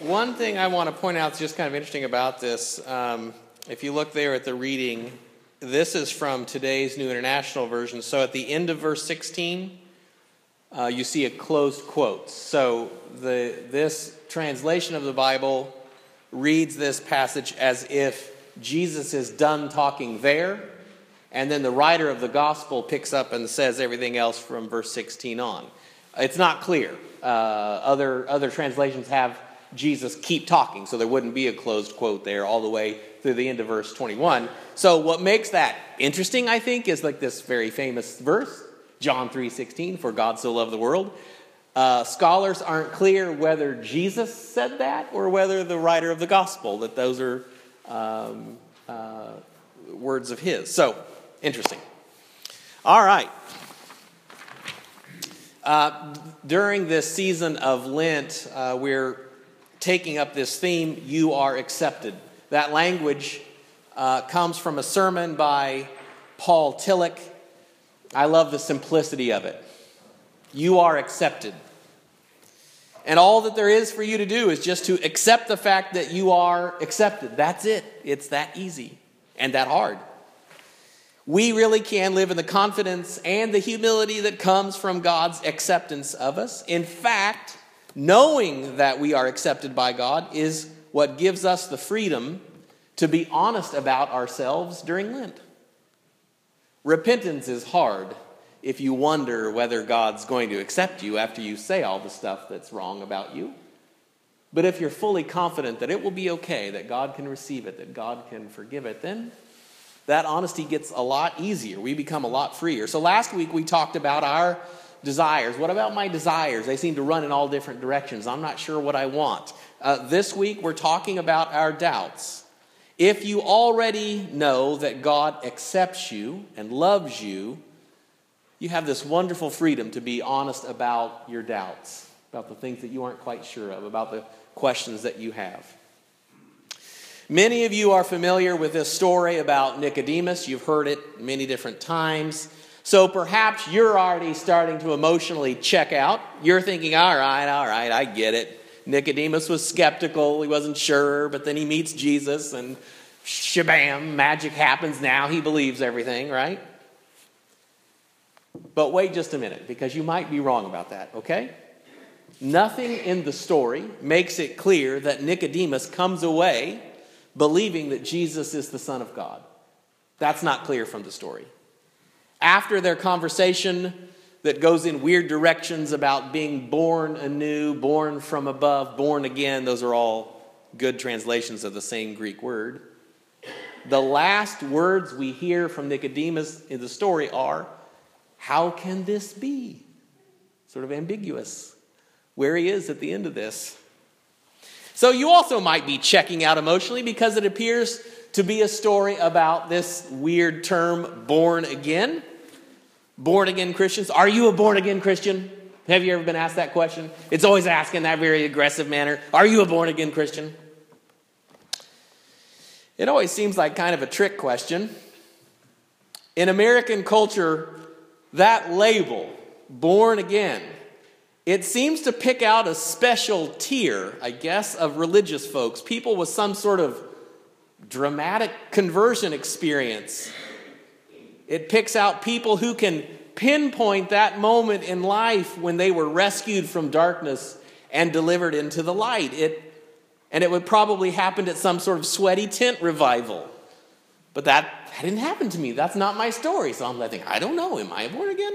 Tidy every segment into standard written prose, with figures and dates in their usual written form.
One thing I want to point out that's just kind of interesting about this, if you look there at the reading, this is from today's New International Version. So at the end of verse 16, you see a closed quote. So this translation of the Bible reads this passage as if Jesus is done talking there, and then the writer of the gospel picks up and says everything else from verse 16 on. It's not clear. Other translations have Jesus keep talking, so there wouldn't be a closed quote there all the way through the end of verse 21. So what makes that interesting, I think, is like this very famous verse, John 3:16, for God so loved the world. Scholars aren't clear whether Jesus said that or whether the writer of the gospel, that those are words of his. So, interesting. All right. During this season of Lent, we're taking up this theme, you are accepted. That language comes from a sermon by Paul Tillich. I love the simplicity of it. You are accepted. And all that there is for you to do is just to accept the fact that you are accepted. That's it. It's that easy and that hard. We really can live in the confidence and the humility that comes from God's acceptance of us. In fact, knowing that we are accepted by God is what gives us the freedom to be honest about ourselves during Lent. Repentance is hard if you wonder whether God's going to accept you after you say all the stuff that's wrong about you. But if you're fully confident that it will be okay, that God can receive it, that God can forgive it, then that honesty gets a lot easier. We become a lot freer. So last week we talked about our desires. What about my desires? They seem to run in all different directions. I'm not sure what I want. This week we're talking about our doubts. If you already know that God accepts you and loves you, you have this wonderful freedom to be honest about your doubts, about the things that you aren't quite sure of, about the questions that you have. Many of you are familiar with this story about Nicodemus. You've heard it many different times. So perhaps you're already starting to emotionally check out. You're thinking, all right, I get it. Nicodemus was skeptical. He wasn't sure, but then he meets Jesus and shabam, magic happens now. He believes everything, right? But wait just a minute, because you might be wrong about that, okay? Nothing in the story makes it clear that Nicodemus comes away believing that Jesus is the Son of God. That's not clear from the story. After their conversation that goes in weird directions about being born anew, born from above, born again, those are all good translations of the same Greek word. The last words we hear from Nicodemus in the story are, how can this be? Sort of ambiguous where he is at the end of this. So you also might be checking out emotionally because it appears to be a story about this weird term, born again. Born again Christians. Are you a born again Christian? Have you ever been asked that question? It's always asked in that very aggressive manner. Are you a born again Christian? It always seems like kind of a trick question. In American culture, that label, born again, it seems to pick out a special tier, I guess, of religious folks, people with some sort of dramatic conversion experience. It picks out people who can pinpoint that moment in life when they were rescued from darkness and delivered into the light. And it would probably happen at some sort of sweaty tent revival. But that didn't happen to me. That's not my story. So I'm thinking, I don't know. Am I born again?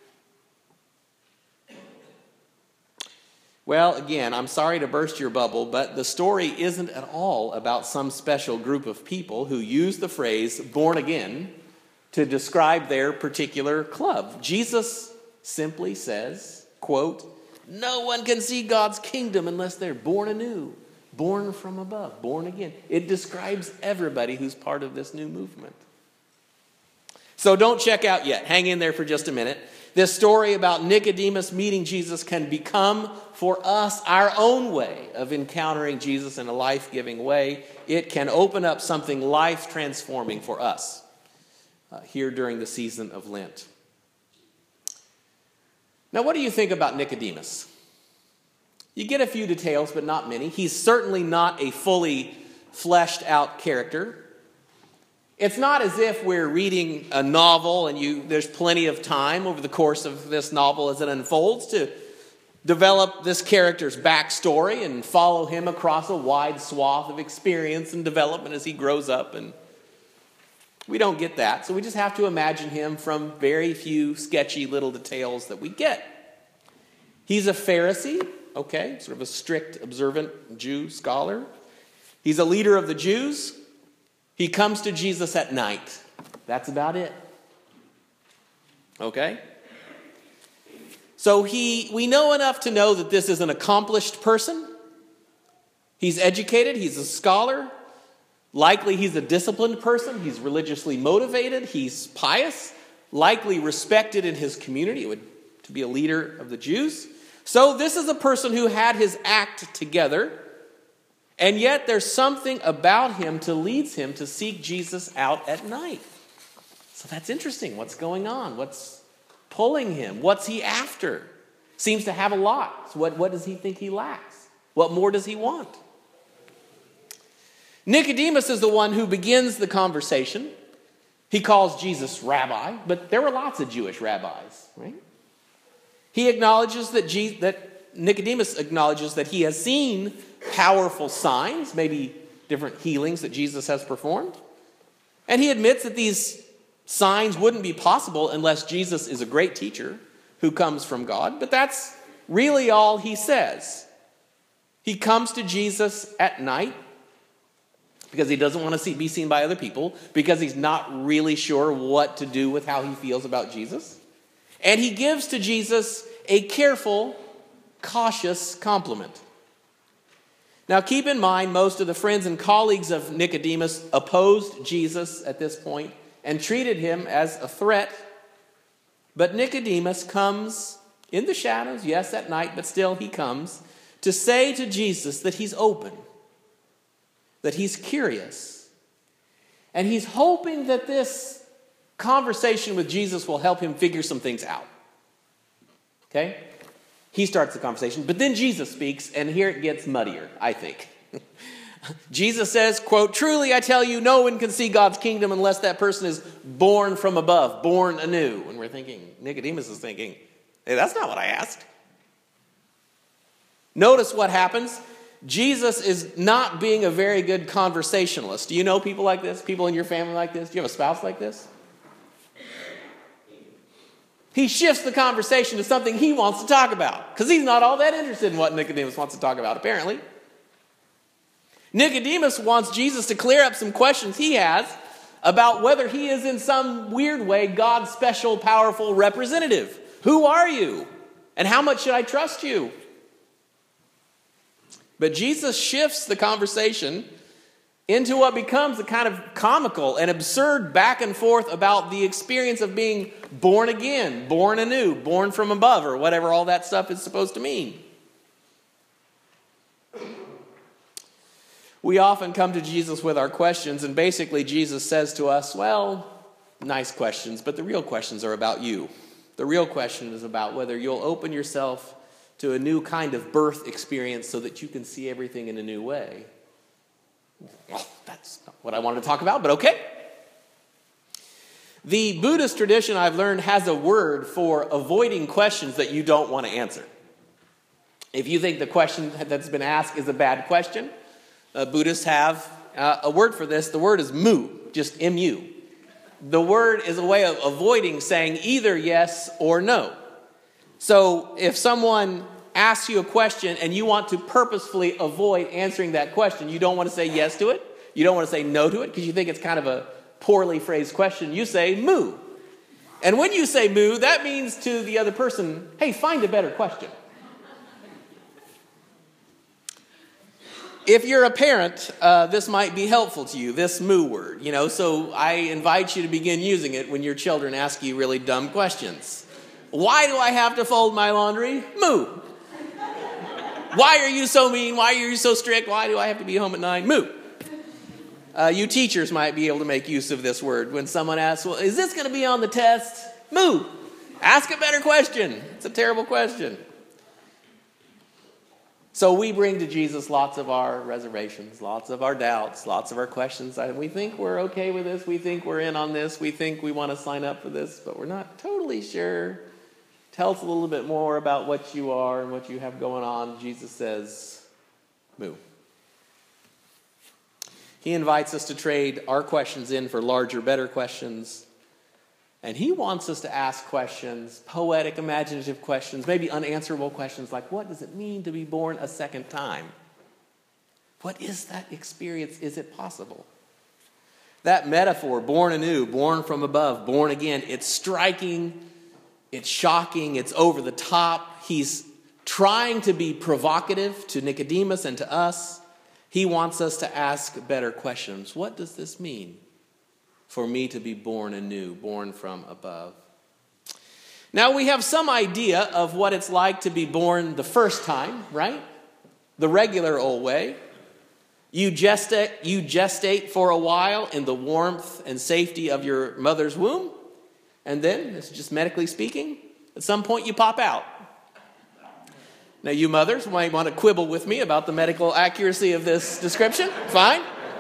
Well, again, I'm sorry to burst your bubble, but the story isn't at all about some special group of people who use the phrase born again to describe their particular club. Jesus simply says, quote, no one can see God's kingdom unless they're born anew, born from above, born again. It describes everybody who's part of this new movement. So don't check out yet. Hang in there for just a minute. This story about Nicodemus meeting Jesus can become for us our own way of encountering Jesus in a life-giving way. It can open up something life-transforming for us here during the season of Lent. Now, what do you think about Nicodemus? You get a few details, but not many. He's certainly not a fully fleshed out character. It's not as if we're reading a novel and there's plenty of time over the course of this novel as it unfolds to develop this character's backstory and follow him across a wide swath of experience and development as he grows up. And we don't get that, so we just have to imagine him from very few sketchy little details that we get. He's a Pharisee, okay, sort of a strict, observant Jew scholar. He's a leader of the Jews. He comes to Jesus at night. That's about it. Okay? So we know enough to know that this is an accomplished person. He's educated. He's a scholar. Likely he's a disciplined person. He's religiously motivated. He's pious. Likely respected in his community to be a leader of the Jews. So this is a person who had his act together. And yet there's something about him to leads him to seek Jesus out at night. So that's interesting. What's going on? What's pulling him? What's he after? Seems to have a lot. So what does he think he lacks? What more does he want? Nicodemus is the one who begins the conversation. He calls Jesus rabbi, but there were lots of Jewish rabbis, right? He acknowledges that Nicodemus acknowledges that he has seen powerful signs, maybe different healings that Jesus has performed. And he admits that these signs wouldn't be possible unless Jesus is a great teacher who comes from God. But that's really all he says. He comes to Jesus at night because he doesn't want to be seen by other people, because he's not really sure what to do with how he feels about Jesus. And he gives to Jesus a careful, cautious compliment. Now keep in mind, most of the friends and colleagues of Nicodemus opposed Jesus at this point and treated him as a threat. But Nicodemus comes in the shadows, yes, at night, but still he comes to say to Jesus that he's open, that he's curious, and he's hoping that this conversation with Jesus will help him figure some things out. Okay? He starts the conversation, but then Jesus speaks, and here it gets muddier, I think. Jesus says, quote, "Truly I tell you, no one can see God's kingdom unless that person is born from above, born anew." And we're thinking, Nicodemus is thinking, hey, that's not what I asked. Notice what happens. Jesus is not being a very good conversationalist. Do you know people like this? People in your family like this? Do you have a spouse like this? He shifts the conversation to something he wants to talk about, because he's not all that interested in what Nicodemus wants to talk about, apparently. Nicodemus wants Jesus to clear up some questions he has about whether he is in some weird way God's special, powerful representative. Who are you? And how much should I trust you? But Jesus shifts the conversation into what becomes a kind of comical and absurd back and forth about the experience of being born again, born anew, born from above, or whatever all that stuff is supposed to mean. We often come to Jesus with our questions, and basically Jesus says to us, well, nice questions, but the real questions are about you. The real question is about whether you'll open yourself to a new kind of birth experience so that you can see everything in a new way. Well, that's not what I wanted to talk about, but okay. The Buddhist tradition, I've learned, has a word for avoiding questions that you don't want to answer. If you think the question that's been asked is a bad question, Buddhists have a word for this. The word is mu, just M-U. The word is a way of avoiding saying either yes or no. So if someone asks you a question and you want to purposefully avoid answering that question, you don't want to say yes to it, you don't want to say no to it because you think it's kind of a poorly phrased question, you say mu. And when you say mu, that means to the other person, hey, find a better question. If you're a parent, this might be helpful to you, this mu word. So I invite you to begin using it when your children ask you really dumb questions. Why do I have to fold my laundry? Mu. Why are you so mean? Why are you so strict? Why do I have to be home at 9? Mu. You teachers might be able to make use of this word. When someone asks, well, is this going to be on the test? Mu. Ask a better question. It's a terrible question. So we bring to Jesus lots of our reservations, lots of our doubts, lots of our questions. We think we're okay with this. We think we're in on this. We think we want to sign up for this, but we're not totally sure. Tell us a little bit more about what you are and what you have going on. Jesus says, move. He invites us to trade our questions in for larger, better questions. And he wants us to ask questions, poetic, imaginative questions, maybe unanswerable questions like, what does it mean to be born a second time? What is that experience? Is it possible? That metaphor, born anew, born from above, born again, it's striking, it's shocking, it's over the top. He's trying to be provocative to Nicodemus and to us. He wants us to ask better questions. What does this mean? For me to be born anew, born from above. Now we have some idea of what it's like to be born the first time, right? The regular old way. You gestate for a while in the warmth and safety of your mother's womb. And then, this is just medically speaking, at some point you pop out. Now you mothers might want to quibble with me about the medical accuracy of this description. Fine.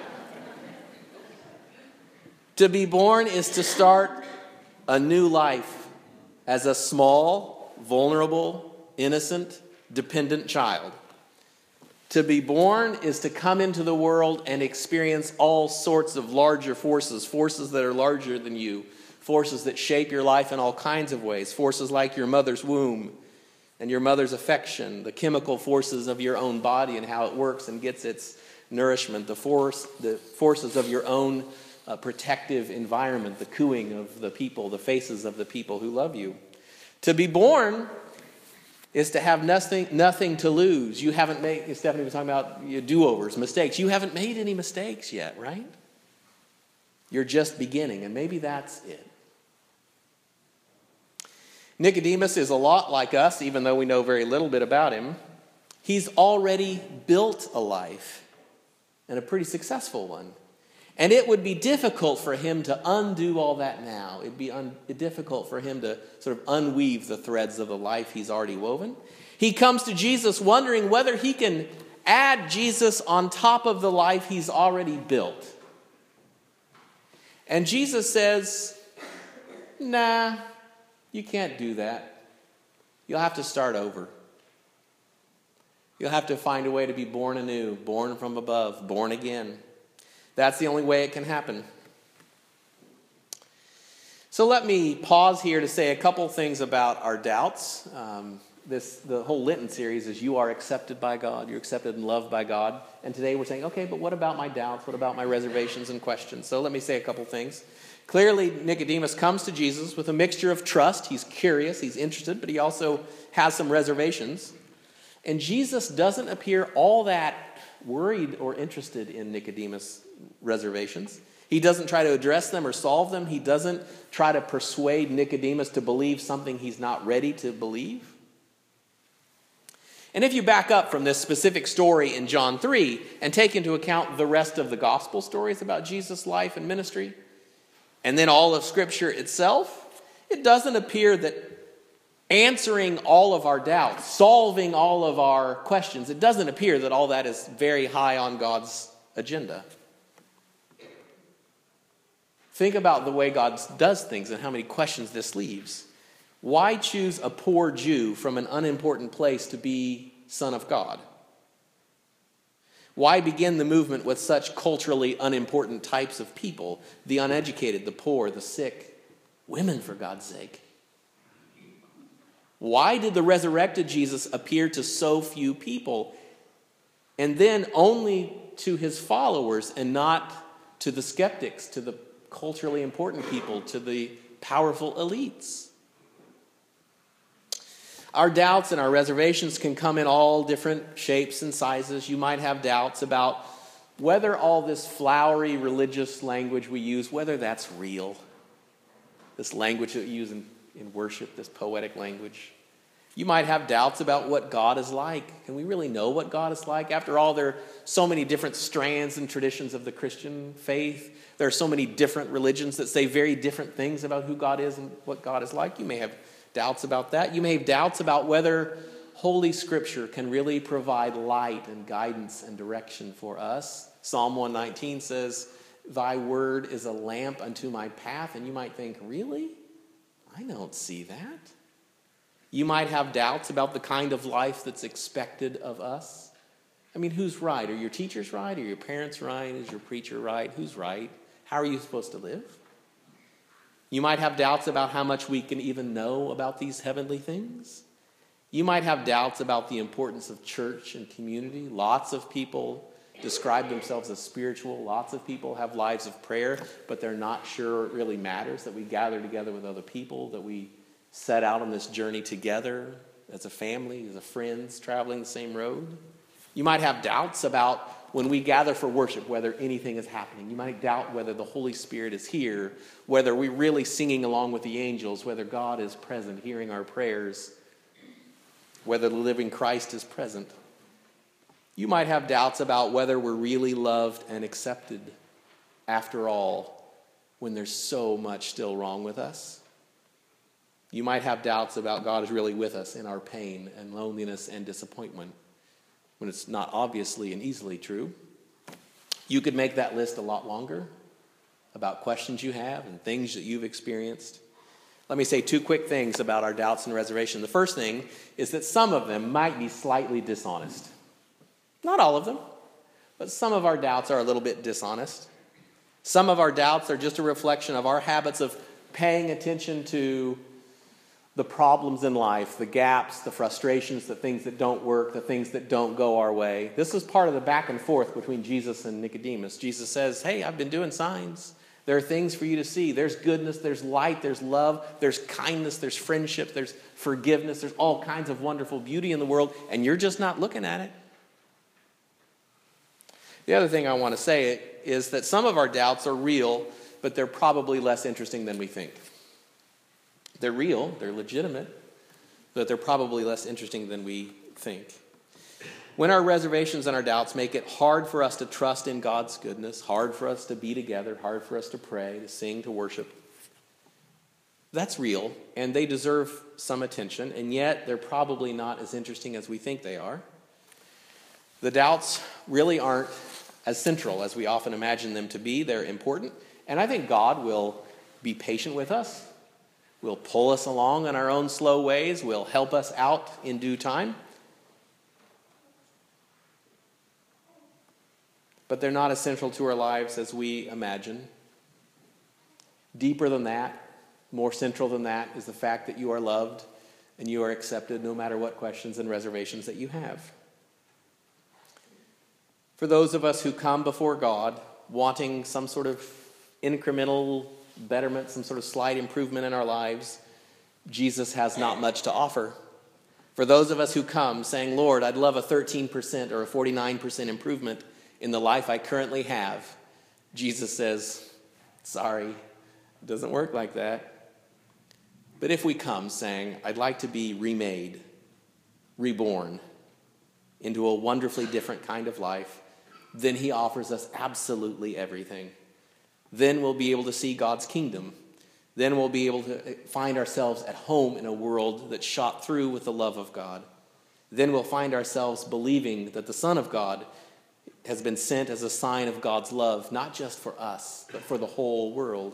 To be born is to start a new life as a small, vulnerable, innocent, dependent child. To be born is to come into the world and experience all sorts of larger forces, forces that are larger than you, forces that shape your life in all kinds of ways, forces like your mother's womb and your mother's affection, the chemical forces of your own body and how it works and gets its nourishment, the forces of your own protective environment, the cooing of the people, the faces of the people who love you. To be born is to have nothing to lose. You haven't made, Stephanie was talking about do-overs, mistakes. You haven't made any mistakes yet, right? You're just beginning, and maybe that's it. Nicodemus is a lot like us, even though we know very little bit about him. He's already built a life, and a pretty successful one. And it would be difficult for him to undo all that now. It'd be difficult for him to sort of unweave the threads of the life he's already woven. He comes to Jesus wondering whether he can add Jesus on top of the life he's already built. And Jesus says, nah, you can't do that. You'll have to start over. You'll have to find a way to be born anew, born from above, born again. That's the only way it can happen. So let me pause here to say a couple things about our doubts. The whole Lenten series is you are accepted by God. You're accepted and loved by God. And today we're saying, okay, but what about my doubts? What about my reservations and questions? So let me say a couple things. Clearly, Nicodemus comes to Jesus with a mixture of trust. He's curious, he's interested, but he also has some reservations. And Jesus doesn't appear all that worried or interested in Nicodemus' reservations. He doesn't try to address them or solve them. He doesn't try to persuade Nicodemus to believe something he's not ready to believe. And if you back up from this specific story in John 3 and take into account the rest of the gospel stories about Jesus' life and ministry, and then all of Scripture itself, it doesn't appear that answering all of our doubts, solving all of our questions, it doesn't appear that all that is very high on God's agenda. Think about the way God does things and how many questions this leaves. Why choose a poor Jew from an unimportant place to be Son of God? Why begin the movement with such culturally unimportant types of people? The uneducated, the poor, the sick, women, for God's sake. Why did the resurrected Jesus appear to so few people and then only to his followers and not to the skeptics, to the culturally important people, to the powerful elites? Our doubts and our reservations can come in all different shapes and sizes. You might have doubts about whether all this flowery religious language we use, whether that's real. This language that we use in worship, this poetic language. You might have doubts about what God is like. Can we really know what God is like? After all, there are so many different strands and traditions of the Christian faith. There are so many different religions that say very different things about who God is and what God is like. You may have doubts about that. You may have doubts about whether Holy Scripture can really provide light and guidance and direction for us. Psalm 119 says, "Thy word is a lamp unto my path." And you might think, really? I don't see that. You might have doubts about the kind of life that's expected of us. I mean, who's right? Are your teachers right? Are your parents right? Is your preacher right? Who's right? How are you supposed to live? You might have doubts about how much we can even know about these heavenly things. You might have doubts about the importance of church and community. Lots of people describe themselves as spiritual. Lots of people have lives of prayer, but they're not sure it really matters that we gather together with other people, that we set out on this journey together as a family, as friends, traveling the same road. You might have doubts about when we gather for worship, whether anything is happening. You might doubt whether the Holy Spirit is here, whether we're really singing along with the angels, whether God is present, hearing our prayers, whether the living Christ is present. You might have doubts about whether we're really loved and accepted after all, when there's so much still wrong with us. You might have doubts about God is really with us in our pain and loneliness and disappointment, when it's not obviously and easily true. You could make that list a lot longer about questions you have and things that you've experienced. Let me say two quick things about our doubts and reservation. The first thing is that some of them might be slightly dishonest. Not all of them, but some of our doubts are a little bit dishonest. Some of our doubts are just a reflection of our habits of paying attention to the problems in life, the gaps, the frustrations, the things that don't work, the things that don't go our way. This is part of the back and forth between Jesus and Nicodemus. Jesus says, hey, I've been doing signs. There are things for you to see. There's goodness, there's light, there's love, there's kindness, there's friendship, there's forgiveness, there's all kinds of wonderful beauty in the world, and you're just not looking at it. The other thing I want to say is that some of our doubts are real, but they're probably less interesting than we think. They're real, they're legitimate, but they're probably less interesting than we think. When our reservations and our doubts make it hard for us to trust in God's goodness, hard for us to be together, hard for us to pray, to sing, to worship, that's real, and they deserve some attention, and yet they're probably not as interesting as we think they are. The doubts really aren't as central as we often imagine them to be. They're important, and I think God will be patient with us, will pull us along in our own slow ways, will help us out in due time. But they're not as central to our lives as we imagine. Deeper than that, more central than that, is the fact that you are loved and you are accepted no matter what questions and reservations that you have. For those of us who come before God wanting some sort of incremental betterment, some sort of slight improvement in our lives, Jesus has not much to offer. For those of us who come saying, Lord, I'd love a 13% or a 49% improvement in the life I currently have, Jesus says, sorry, it doesn't work like that. But if we come saying, I'd like to be remade, reborn into a wonderfully different kind of life, then he offers us absolutely everything. Then we'll be able to see God's kingdom. Then we'll be able to find ourselves at home in a world that's shot through with the love of God. Then we'll find ourselves believing that the Son of God has been sent as a sign of God's love, not just for us, but for the whole world.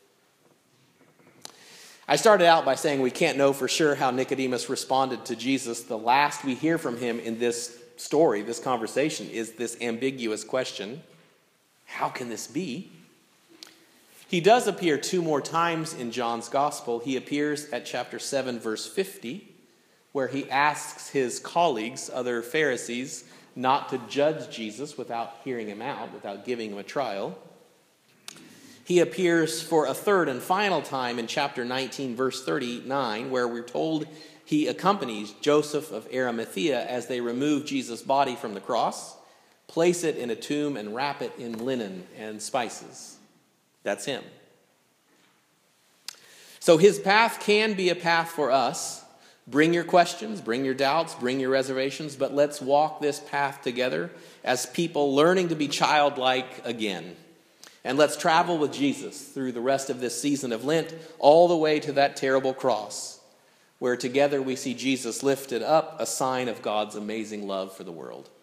I started out by saying we can't know for sure how Nicodemus responded to Jesus. The last we hear from him in this story, this conversation, is this ambiguous question: how can this be? He does appear two more times in John's gospel. He appears at chapter 7, verse 50, where he asks his colleagues, other Pharisees, not to judge Jesus without hearing him out, without giving him a trial. He appears for a third and final time in chapter 19, verse 39, where we're told he accompanies Joseph of Arimathea as they remove Jesus' body from the cross, place it in a tomb, and wrap it in linen and spices. That's him. So his path can be a path for us. Bring your questions, bring your doubts, bring your reservations, but let's walk this path together as people learning to be childlike again. And let's travel with Jesus through the rest of this season of Lent, all the way to that terrible cross, where together we see Jesus lifted up, a sign of God's amazing love for the world.